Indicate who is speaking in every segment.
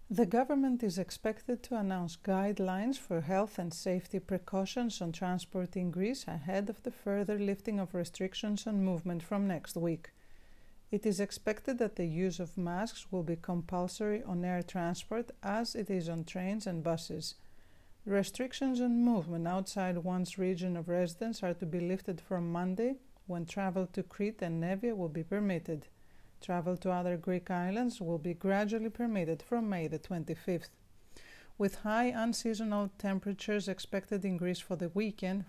Speaker 1: The government is expected to announce guidelines for health and safety precautions on transport in Greece ahead of the further lifting of restrictions on movement from next week. It is expected that the use of masks will be compulsory on air transport as it is on trains and buses. Restrictions on movement outside one's region of residence are to be lifted from Monday, when travel to Crete and Nevia will be permitted. Travel to other Greek islands will be gradually permitted from May the 25th. With high unseasonal temperatures expected in Greece for the weekend,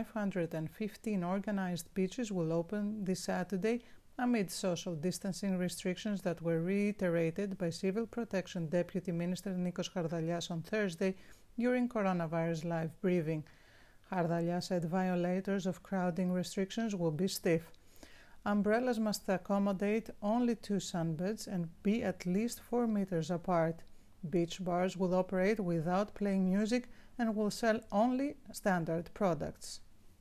Speaker 1: 515 organized beaches will open this Saturday amid social distancing restrictions that were reiterated by Civil Protection Deputy Minister Nikos Hardalias on Thursday during coronavirus live briefing. Hardalias said violators of crowding restrictions will be stiff. Umbrellas must accommodate only 2 sunbeds and be at least 4 meters apart. Beach bars will operate without playing music and will sell only standard products.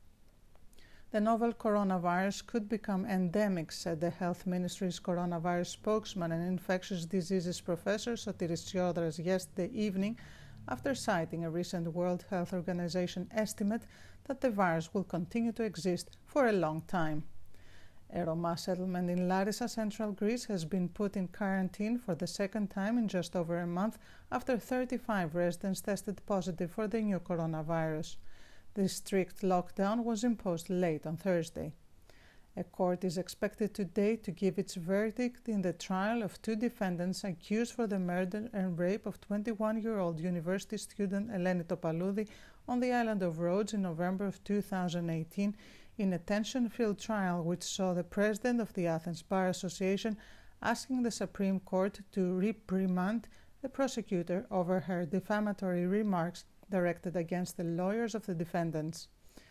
Speaker 1: The novel coronavirus could become endemic, said the Health Ministry's coronavirus spokesman and infectious diseases professor Sotiris Tsiodras yesterday evening, after citing a recent World Health Organization estimate that the virus will continue to exist for a long time. A Roma settlement in Larissa, central Greece, has been put in quarantine for the second time in just over a month after 35 residents tested positive for the new coronavirus. This strict lockdown was imposed late on Thursday. A court is expected today to give its verdict in the trial of 2 defendants accused for the murder and rape of 21-year-old university student Eleni Topaloudi on the island of Rhodes in November of 2018 in a tension-filled trial which saw the president of the Athens Bar Association asking the Supreme Court to reprimand the prosecutor over her defamatory remarks directed against the lawyers of the defendants.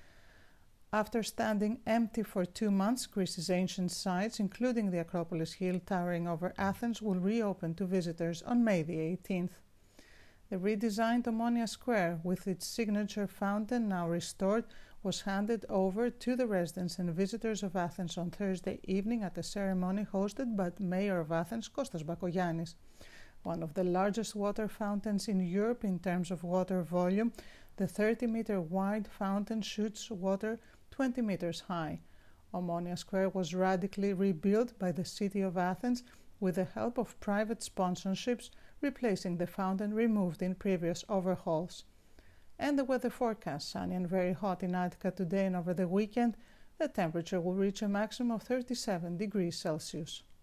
Speaker 1: After standing empty for 2 months, Greece's ancient sites, including the Acropolis Hill towering over Athens, will reopen to visitors on May the 18th. The redesigned Omonia Square, with its signature fountain now restored, was handed over to the residents and visitors of Athens on Thursday evening at a ceremony hosted by Mayor of Athens, Kostas Bakoyannis. One of the largest water fountains in Europe in terms of water volume, the 30-meter wide fountain shoots water 20 meters high. Omonia Square was radically rebuilt by the city of Athens with the help of private sponsorships, replacing the fountain removed in previous overhauls. And the weather forecast: sunny and very hot in Attica today and over the weekend. The temperature will reach a maximum of 37 degrees Celsius.